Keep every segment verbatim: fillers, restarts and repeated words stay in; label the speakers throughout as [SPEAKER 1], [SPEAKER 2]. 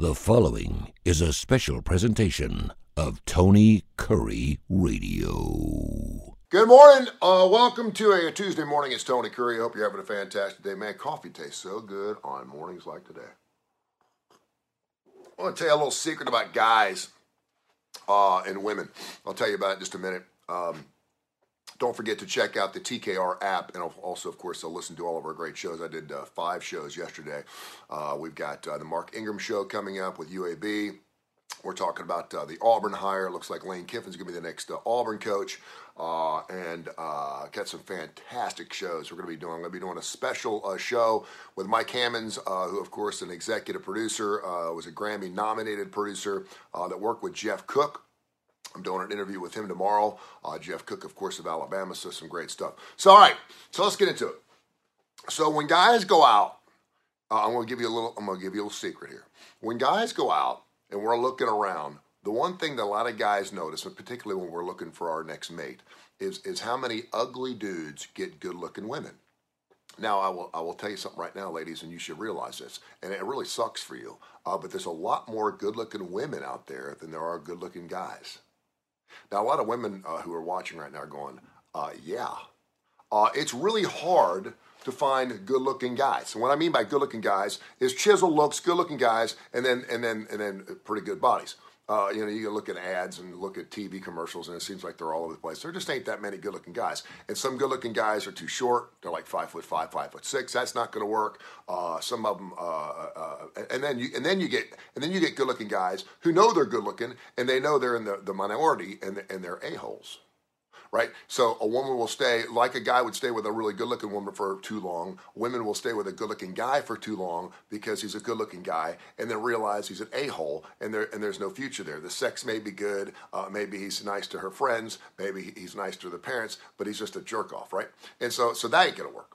[SPEAKER 1] The following is a special presentation of Tony Curry Radio.
[SPEAKER 2] Good morning. Uh, welcome to a Tuesday morning. It's Tony Curry. I hope you're having a fantastic day. Man, coffee tastes so good on mornings like today. I want to tell you a little secret about guys uh, and women. I'll tell you about it in just a minute. Um, don't forget to check out the T K R app, and also, of course, I'll listen to all of our great shows. I did uh, five shows yesterday. Uh, we've got uh, the Mark Ingram show coming up with U A B. We're talking about uh, the Auburn hire. It looks like Lane Kiffin's going to be the next uh, Auburn coach. Uh, and uh, got some fantastic shows we're going to be doing. I'm going to be doing a special uh, show with Mike Hammonds, uh, who, of course, an executive producer, uh, was a Grammy-nominated producer uh, that worked with Jeff Cook. I'm doing an interview with him tomorrow. Uh, Jeff Cook, of course, of Alabama, so some great stuff. So, all right, so let's get into it. So when guys go out, uh, I'm going to give you a little. I'm going to give you a little secret here. When guys go out and we're looking around, the one thing that a lot of guys notice, and particularly when we're looking for our next mate, is is how many ugly dudes get good-looking women. Now, I will I will tell you something right now, ladies, and you should realize this, and it really sucks for you, uh, but there's a lot more good-looking women out there than there are good-looking guys. Now, a lot of women uh, who are watching right now are going, uh, yeah. Uh, it's really hard to find good-looking guys. And what I mean by good-looking guys is chiseled looks, good-looking guys, and then and then and then pretty good bodies. Uh, you know, you can look at ads and look at T V commercials, and it seems like they're all over the place. There just ain't that many good-looking guys. And some good-looking guys are too short. They're like five foot five, five foot six. That's not going to work. Uh, some of them, uh, uh, and then you and then you get and then you get good-looking guys who know they're good-looking, and they know they're in the, the minority, and and they're a-holes. Right? So a woman will stay, like a guy would stay with a really good-looking woman for too long. Women will stay with a good-looking guy for too long because he's a good-looking guy, and then realize he's an a-hole, and there and there's no future there. The sex may be good, uh, maybe he's nice to her friends, maybe he's nice to the parents, but he's just a jerk-off, right? And so, so that ain't gonna work.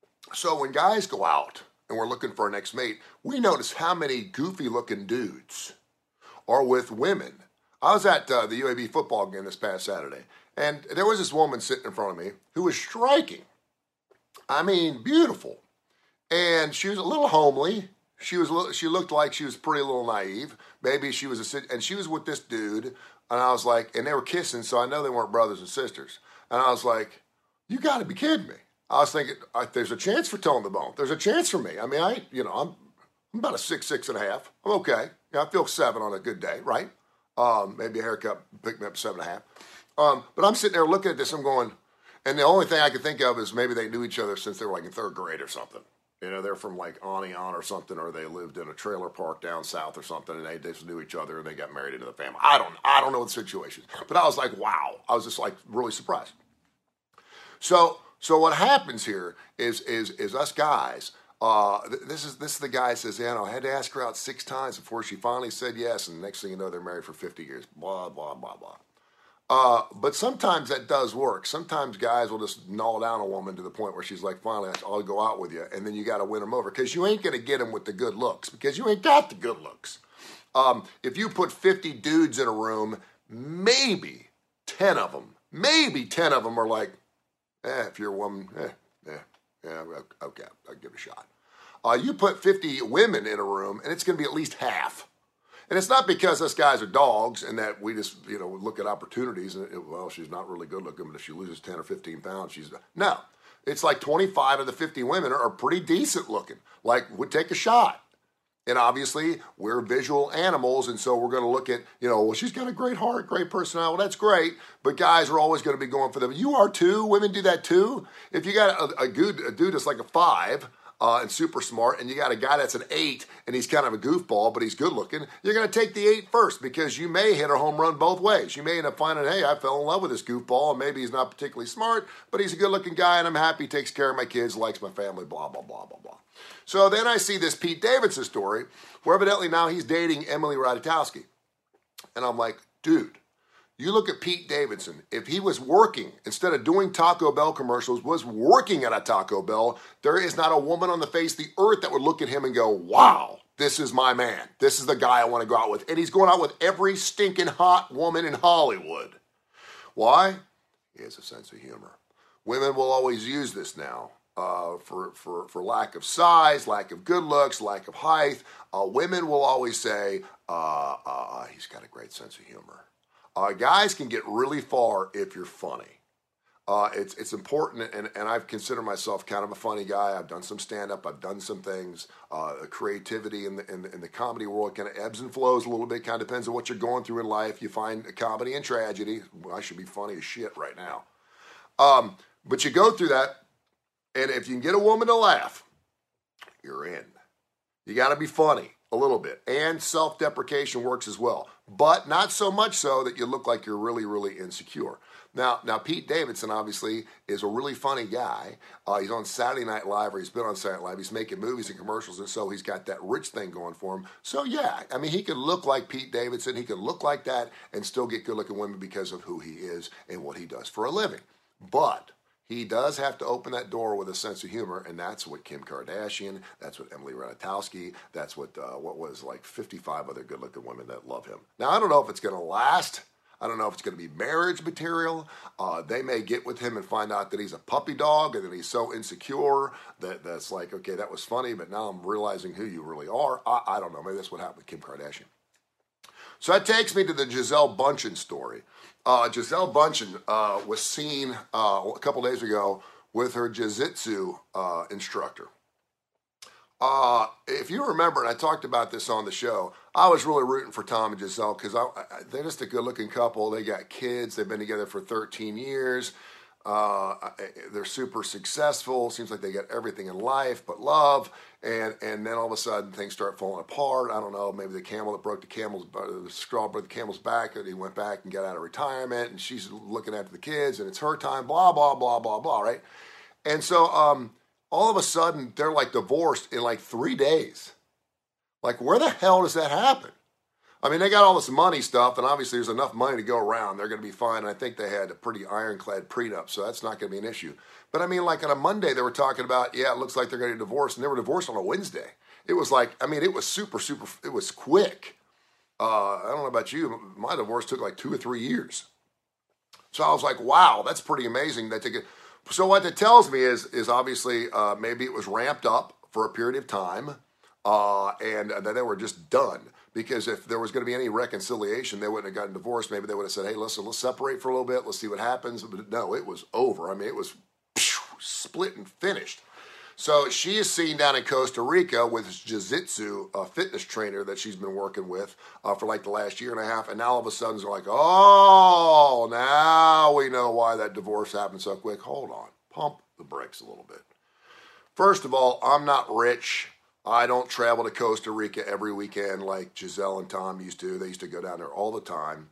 [SPEAKER 2] So when guys go out and we're looking for our next mate, we notice how many goofy-looking dudes are with women. I was at uh, the U A B football game this past Saturday, and there was this woman sitting in front of me who was striking. I mean, beautiful. And she was a little homely. She was. A little, she looked like she was pretty a little naive. Maybe she was a, and she was with this dude. And I was like, and they were kissing, so I know they weren't brothers and sisters. And I was like, you got to be kidding me. I was thinking, uh, there's a chance for towing the bone. There's a chance for me. I mean, I, you know, I'm, I'm about a six, six and a half. I'm okay. Yeah, I feel seven on a good day, right? Um, maybe a haircut picked me up seven and a half. Um, but I'm sitting there looking at this, I'm going, and the only thing I could think of is maybe they knew each other since they were like in third grade or something. You know, they're from like Anion or something, or they lived in a trailer park down south or something, and they just knew each other and they got married into the family. I don't, I don't know the situation, but I was like, wow, I was just like really surprised. So, so what happens here is, is, is us guys. Uh, this is this is the guy who says, yeah, no, I had to ask her out six times before she finally said yes, and the next thing you know, they're married for fifty years. Blah blah blah blah. Uh, but sometimes that does work. Sometimes guys will just gnaw down a woman to the point where she's like, finally, I'll go out with you. And then you got to win them over because you ain't going to get them with the good looks because you ain't got the good looks. Um, if you put fifty dudes in a room, maybe ten of them, maybe ten of them are like, eh, if you're a woman, eh, eh, yeah, okay, I'll give it a shot. Uh, you put fifty women in a room and it's going to be at least half. And it's not because us guys are dogs and that we just, you know, look at opportunities and, it, well, she's not really good looking, but if she loses ten or fifteen pounds, she's, no. It's like twenty-five of the fifty women are, are pretty decent looking, like would take a shot. And obviously, we're visual animals, and so we're going to look at, you know, well, she's got a great heart, great personality. Well, that's great, but guys are always going to be going for them. You are too. Women do that too. If you got a, a, good, a dude that's like a five, Uh, and super smart, and you got a guy that's an eight, and he's kind of a goofball, but he's good looking, you're going to take the eight first because you may hit a home run both ways. You may end up finding, hey, I fell in love with this goofball, and maybe he's not particularly smart, but he's a good looking guy, and I'm happy, he takes care of my kids, likes my family, blah, blah, blah, blah, blah. So then I see this Pete Davidson story, where evidently now he's dating Emily Ratajkowski. And I'm like, dude, you look at Pete Davidson, if he was working, instead of doing Taco Bell commercials, was working at a Taco Bell, there is not a woman on the face of the earth that would look at him and go, wow, this is my man. This is the guy I want to go out with. And he's going out with every stinking hot woman in Hollywood. Why? He has a sense of humor. Women will always use this now. uh, for, for, for lack of size, lack of good looks, lack of height. Uh, women will always say, uh, uh, he's got a great sense of humor. Uh, guys can get really far if you're funny. Uh, it's it's important, and, and I've considered myself kind of a funny guy. I've done some stand-up. I've done some things. Uh, creativity in the, in the in the comedy world kind of ebbs and flows a little bit. Kind of depends on what you're going through in life. You find a comedy and tragedy. Well, I should be funny as shit right now. Um, but you go through that, and if you can get a woman to laugh, you're in. You got to be funny a little bit, and self-deprecation works as well, but not so much so that you look like you're really, really insecure. Now, now Pete Davidson obviously is a really funny guy. Uh, he's on Saturday Night Live, or he's been on Saturday Night Live. He's making movies and commercials, and so he's got that rich thing going for him. So yeah, I mean, he could look like Pete Davidson. He could look like that and still get good-looking women because of who he is and what he does for a living. But he does have to open that door with a sense of humor, and that's what Kim Kardashian, that's what Emily Ratajkowski, that's what uh, what was like fifty-five other good-looking women that love him. Now, I don't know if it's going to last. I don't know if it's going to be marriage material. Uh, they may get with him and find out that he's a puppy dog and that he's so insecure that that's like, okay, that was funny, but now I'm realizing who you really are. I, I don't know. Maybe that's what happened with Kim Kardashian. So that takes me to the Gisele Bündchen story. Uh, Gisele Bündchen uh, was seen uh, a couple days ago with her jiu-jitsu uh, instructor. Uh, if you remember, and I talked about this on the show, I was really rooting for Tom and Gisele because I, I, they're just a good-looking couple. They got kids. They've been together for thirteen years. Uh, they're super successful. Seems like they got everything in life but love. And and then all of a sudden things start falling apart. I don't know, maybe the camel that broke the camel's, the straw broke the camel's back, and he went back and got out of retirement, and she's looking after the kids, and it's her time, blah, blah, blah, blah, blah, right? And so um, all of a sudden they're like divorced in like three days. Like, where the hell does that happen? I mean, they got all this money stuff, and obviously there's enough money to go around. They're going to be fine. And I think they had a pretty ironclad prenup, so that's not going to be an issue. But I mean, like on a Monday, they were talking about, yeah, it looks like they're going to divorce, and they were divorced on a Wednesday. It was like, I mean, it was super, super, it was quick. Uh, I don't know about you, my divorce took like two or three years. So I was like, wow, that's pretty amazing that they could. So what that tells me is, is obviously uh, maybe it was ramped up for a period of time, uh, and that they were just done. Because if there was going to be any reconciliation, they wouldn't have gotten divorced. Maybe they would have said, hey, listen, let's separate for a little bit. Let's see what happens. But no, it was over. I mean, it was phew, split and finished. So she is seen down in Costa Rica with this jiu-jitsu uh, fitness trainer that she's been working with uh, for like the last year and a half. And now all of a sudden they're like, oh, now we know why that divorce happened so quick. Hold on. Pump the brakes a little bit. First of all, I'm not rich. I don't travel to Costa Rica every weekend like Gisele and Tom used to. They used to go down there all the time.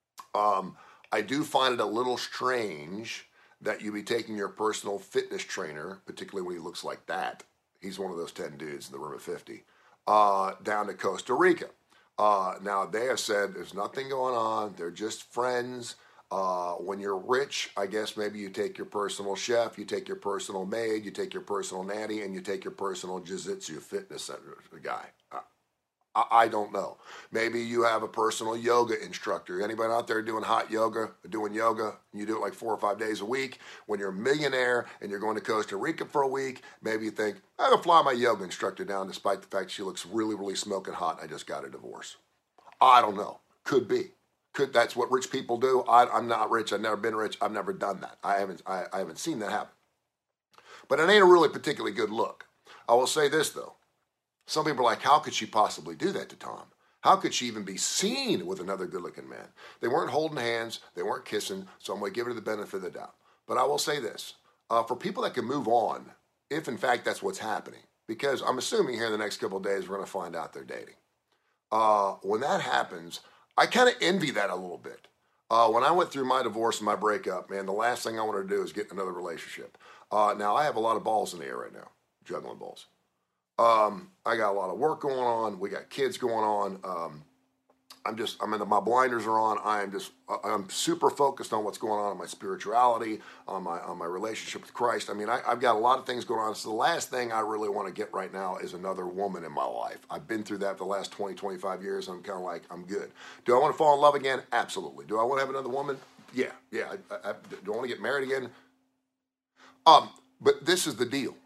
[SPEAKER 2] Um, I do find it a little strange that you be taking your personal fitness trainer, particularly when he looks like that. He's one of those ten dudes in the room of fifty, uh, down to Costa Rica. Uh, now, they have said there's nothing going on. They're just friends. Uh, when you're rich, I guess maybe you take your personal chef, you take your personal maid, you take your personal nanny, and you take your personal jiu-jitsu fitness center guy. Uh, I, I don't know. Maybe you have a personal yoga instructor. Anybody out there doing hot yoga, doing yoga, and you do it like four or five days a week? When you're a millionaire and you're going to Costa Rica for a week, maybe you think, I'm going to fly my yoga instructor down despite the fact she looks really, really smoking hot and I just got a divorce. I don't know. Could be. Could, that's what rich people do. I, I'm not rich. I've never been rich. I've never done that. I haven't. I, I haven't seen that happen. But it ain't a really particularly good look. I will say this though: some people are like, "How could she possibly do that to Tom? How could she even be seen with another good-looking man?" They weren't holding hands. They weren't kissing. So I'm going to give her the benefit of the doubt. But I will say this: uh, for people that can move on, if in fact that's what's happening, because I'm assuming here in the next couple of days we're going to find out they're dating. Uh, when that happens, I kind of envy that a little bit. Uh, when I went through my divorce and my breakup, man, the last thing I wanted to do is get in another relationship. Uh, now, I have a lot of balls in the air right now, juggling balls. Um, I got a lot of work going on. We got kids going on. Um, I'm just, I'm in the, my blinders are on. I am just, I'm super focused on what's going on in my spirituality, on my, on my relationship with Christ. I mean, I, I've got a lot of things going on. So the last thing I really want to get right now is another woman in my life. I've been through that for the last twenty, twenty-five years. I'm kind of like, I'm good. Do I want to fall in love again? Absolutely. Do I want to have another woman? Yeah. Yeah. I, I, do I want to get married again? Um, but this is the deal.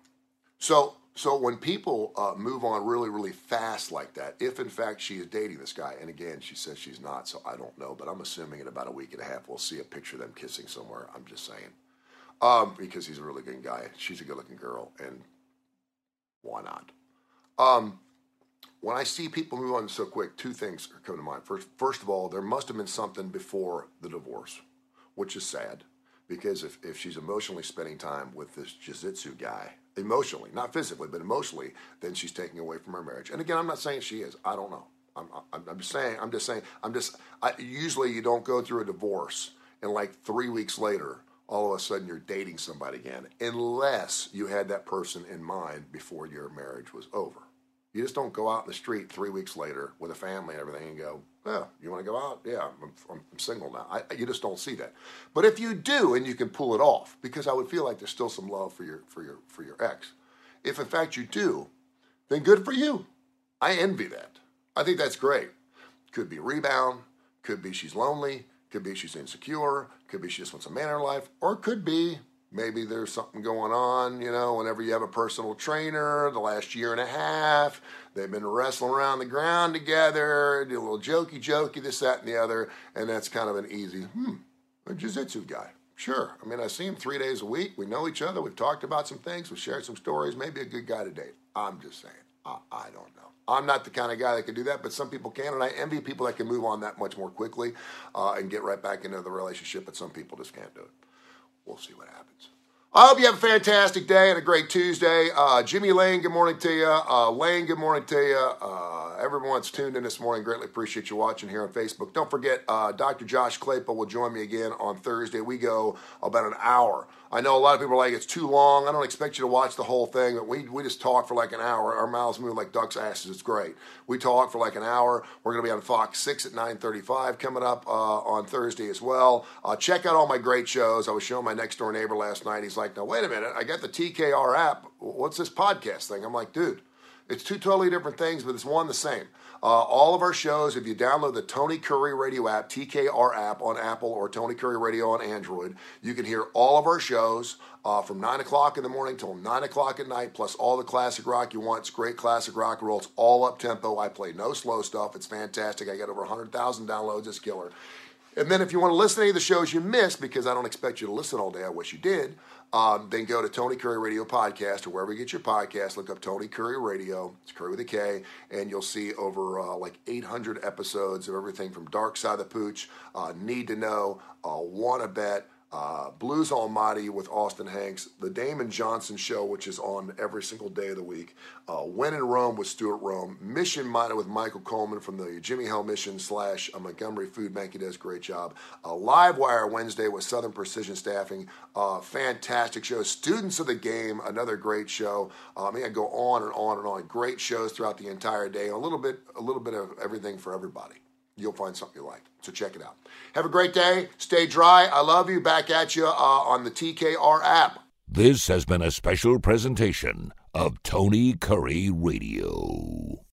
[SPEAKER 2] So, so when people uh, move on really, really fast like that, if in fact she is dating this guy, and again, she says she's not, so I don't know, but I'm assuming in about a week and a half we'll see a picture of them kissing somewhere. I'm just saying. Um, because he's a really good guy. She's a good-looking girl, and why not? Um, when I see people move on so quick, two things come to mind. First, first of all, there must have been something before the divorce, which is sad, because if, if she's emotionally spending time with this jiu-jitsu guy, emotionally, not physically, but emotionally, then she's taking away from her marriage. And again, I'm not saying she is. I don't know. I'm, I'm, I'm just saying, I'm just saying, I'm just, I, usually you don't go through a divorce and like three weeks later, all of a sudden you're dating somebody again, unless you had that person in mind before your marriage was over. You just don't go out in the street three weeks later with a family and everything and go, oh, you want to go out? Yeah, I'm, I'm single now. I, you just don't see that. But if you do, and you can pull it off, because I would feel like there's still some love for your for your for your ex. If in fact you do, then good for you. I envy that. I think that's great. Could be rebound. Could be she's lonely. Could be she's insecure. Could be she just wants a man in her life. Or it could be maybe there's something going on, you know, whenever you have a personal trainer, the last year and a half, they've been wrestling around the ground together, do a little jokey jokey, this, that, and the other, and that's kind of an easy, hmm, a jiu-jitsu guy. Sure. I mean, I see him three days a week. We know each other. We've talked about some things. We've shared some stories. Maybe a good guy to date. I'm just saying. I, I don't know. I'm not the kind of guy that can do that, but some people can, and I envy people that can move on that much more quickly uh, and get right back into the relationship, but some people just can't do it. We'll see what happens. I hope you have a fantastic day and a great Tuesday. Uh, Jimmy Lane, good morning to you. Uh, Lane, good morning to you. Uh, everyone that's tuned in this morning, greatly appreciate you watching here on Facebook. Don't forget, uh, Doctor Josh Claypool will join me again on Thursday. We go about an hour. I know a lot of people are like, it's too long. I don't expect you to watch the whole thing, but we, we just talk for like an hour. Our mouths move like ducks' asses. It's great. We talk for like an hour. We're going to be on Fox six at nine thirty-five coming up uh, on Thursday as well. Uh, check out all my great shows. I was showing my next door neighbor last night. He's like, now, wait a minute. I got the T K R app. What's this podcast thing? I'm like, dude, it's two totally different things, but it's one the same. Uh, all of our shows, if you download the Tony Curry Radio app, T K R app on Apple or Tony Curry Radio on Android, you can hear all of our shows uh, from nine o'clock in the morning till nine o'clock at night, plus all the classic rock you want. It's great classic rock and roll. It's all up-tempo. I play no slow stuff. It's fantastic. I got over one hundred thousand downloads. It's killer. And then if you want to listen to any of the shows you missed, because I don't expect you to listen all day, I wish you did, um, then go to Tony Curry Radio Podcast or wherever you get your podcast. Look up Tony Curry Radio. It's Curry with a K. And you'll see over uh, like eight hundred episodes of everything from Dark Side of the Pooch, uh, Need to Know, uh, Wanna Bet, Uh, Blues Almighty with Austin Hanks, The Damon Johnson Show, which is on every single day of the week, uh, When in Rome with Stuart Rome, Mission Minor with Michael Coleman from the Jimmy Hill Mission slash uh, Montgomery Food Bank. He does a great job. Uh, Live Wire Wednesday with Southern Precision Staffing, uh, fantastic show. Students of the Game, another great show. Uh, I mean, I go on and on and on. Great shows throughout the entire day. A little bit, a little bit of everything for everybody. You'll find something you like. So check it out. Have a great day. Stay dry. I love you. Back at you uh, on the T K R app.
[SPEAKER 1] This has been a special presentation of Tony Curry Radio.